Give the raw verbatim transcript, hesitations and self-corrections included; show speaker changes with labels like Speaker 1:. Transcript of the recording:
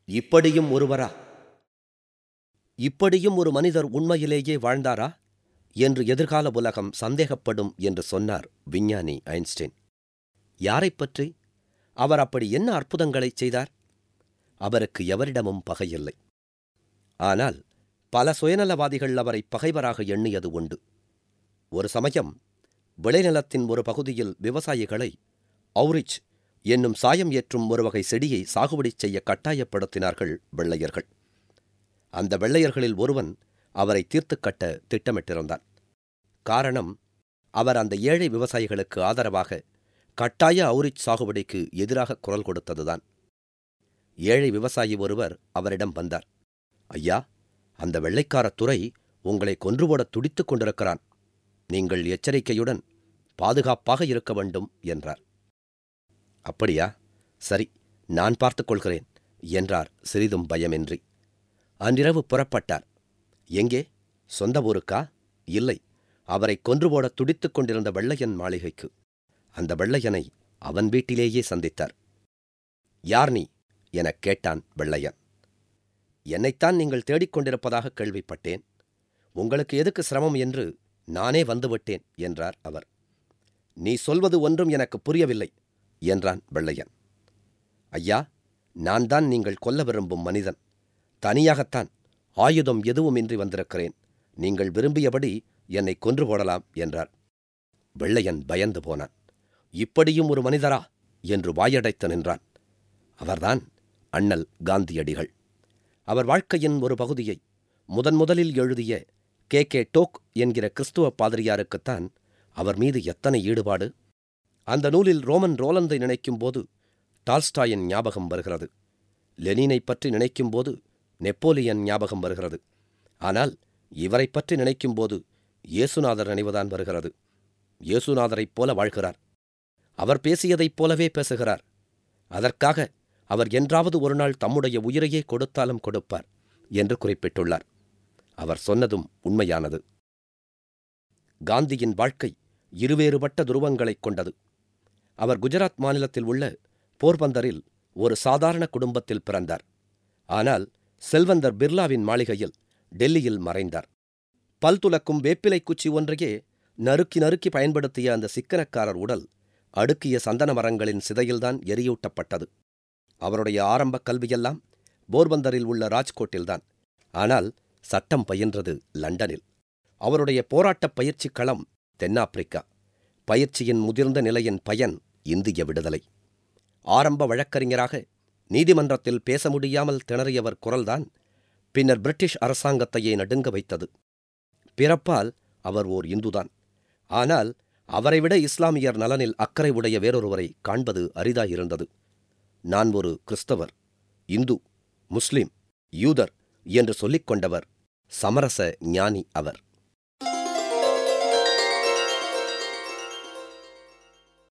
Speaker 1: இப்படியும் ஒருவரா? இப்படியும் ஒரு மனிதர் உண்மையிலேயே வாழ்ந்தாரா என்று எதிர்கால உலகம் சந்தேகப்படும் என்று சொன்னார் விஞ்ஞானி ஐன்ஸ்டீன். யாரைப் பற்றி? அவர் அப்படி என்ன அற்புதங்களைச் செய்தார்? அவருக்கு எவரிடமும் பகையில்லை. ஆனால் பல சுயநலவாதிகள் அவரை பகைவராக எண்ணியது உண்டு. ஒரு சமயம் விளைநிலத்தின் ஒரு பகுதியில் விவசாயிகளை அவுரிச் என்னும் சாயம் ஏற்றும் ஒரு வகை செடியை சாகுபடி செய்ய கட்டாயப்படுத்தினார்கள் வெள்ளையர்கள். அந்த வெள்ளையர்களில் ஒருவன் அவரை தீர்த்துக் கட்ட திட்டமிட்டிருந்தான். காரணம், அவர் அந்த ஏழை விவசாயிகளுக்கு ஆதரவாக கட்டாய அவுரிச் சாகுபடிக்கு எதிராக குரல் கொடுத்ததுதான். ஏழை விவசாயி ஒருவர் அவரிடம் வந்தார். ஐயா, அந்த வெள்ளைக்கார துரை உங்களை கொன்றுபோட துடித்துக் கொண்டிருக்கிறான். நீங்கள் எச்சரிக்கையுடன் பாதுகாப்பாக இருக்க வேண்டும் என்றார். அப்படியா? சரி, நான் பார்த்துக் கொள்கிறேன் என்றார் சிறிதும் பயமின்றி. அன்றிரவு புறப்பட்டார். எங்கே? சொந்த ஊருக்கா? இல்லை, அவரை கொன்றுபோட துடித்துக் கொண்டிருந்த வெள்ளையன் மாளிகைக்கு. அந்த வெள்ளையனை அவன் வீட்டிலேயே சந்தித்தார். யார் நீ எனக் கேட்டான் வெள்ளையன். என்னைத்தான் நீங்கள் தேடிக்கொண்டிருப்பதாக கேள்விப்பட்டேன். உங்களுக்கு எதுக்கு சிரமம் என்று நானே வந்துவிட்டேன் என்றார் அவர். நீ சொல்வது ஒன்றும் எனக்கு புரியவில்லை என்றான் வெள்ளையன். ஐயா, நான் தான் நீங்கள் கொல்ல விரும்பும் மனிதன். தனியாகத்தான், ஆயுதம் எதுவுமின்றி வந்திருக்கிறேன். நீங்கள் விரும்பியபடி என்னை கொன்று போடலாம் என்றார். வெள்ளையன் பயந்து போனான். இப்படியும் ஒரு மனிதரா என்று வாயடைத்து நின்றான். அவர்தான் அண்ணல் காந்தியடிகள். அவர் வாழ்க்கையின் ஒரு பகுதியை முதன் முதலில் எழுதிய கே கே டோக் என்கிற கிறிஸ்துவ பாதிரியாருக்குத்தான் அவர் மீது எத்தனை ஈடுபாடு! அந்த நூலில் ரோமன் ரோலந்தை நினைக்கும்போது டால்ஸ்டாயின் ஞாபகம் வருகிறது. லெனினை பற்றி நினைக்கும்போது நெப்போலியன் ஞாபகம் வருகிறது. ஆனால் இவரை பற்றி நினைக்கும்போது இயேசுநாதர் நினைவுதான் வருகிறது. இயேசுநாதரைப் போல வாழ்கிறார். அவர் பேசியதைப் போலவே பேசுகிறார். அதற்காக அவர் என்றாவது ஒரு நாள் தம்முடைய உயிரையே கொடுத்தாலும் கொடுப்பார் என்று குறிப்பிட்டுள்ளார். அவர் சொன்னதும் உண்மையானது. காந்தியின் வாழ்க்கை இருவேறுபட்ட துருவங்களைக் கொண்டது. அவர் குஜராத் மாநிலத்தில் உள்ள போர்பந்தரில் ஒரு சாதாரண குடும்பத்தில் பிறந்தார். ஆனால் செல்வந்தர் பிர்லாவின் மாளிகையில் டெல்லியில் மறைந்தார். பல் துலக்கும் வேப்பிலை குச்சி ஒன்றையே நறுக்கி நறுக்கி பயன்படுத்திய அந்த சிக்கனக்காரர் உடல் அடுக்கிய சந்தன மரங்களின் சிதையில்தான் எரியூட்டப்பட்டது. அவருடைய ஆரம்ப கல்வியெல்லாம் போர்பந்தரில் உள்ள ராஜ்கோட்டில்தான். ஆனால் சட்டம் பயின்றது லண்டனில். அவருடைய போராட்டப் பயிற்சி களம் தென்னாப்பிரிக்கா. பயிற்சியின் முதிர்ந்த நிலையின் பயன் இந்திய விடுதலை. ஆரம்ப வழக்கறிஞராக நீதிமன்றத்தில் பேச முடியாமல் திணறியவர் குரல்தான் பின்னர் பிரிட்டிஷ் அரசாங்கத்தையே நடுங்க வைத்தது. பிறப்பால் அவர் ஓர் இந்துதான். ஆனால் அவரைவிட இஸ்லாமியர் நலனில் அக்கறை உடைய வேறொருவரை காண்பது அரிதாயிருந்தது. நான் ஒரு கிறிஸ்தவர், இந்து, முஸ்லிம், யூதர் என்று சொல்லிக் கொண்டவர் சமரச ஞானி அவர்.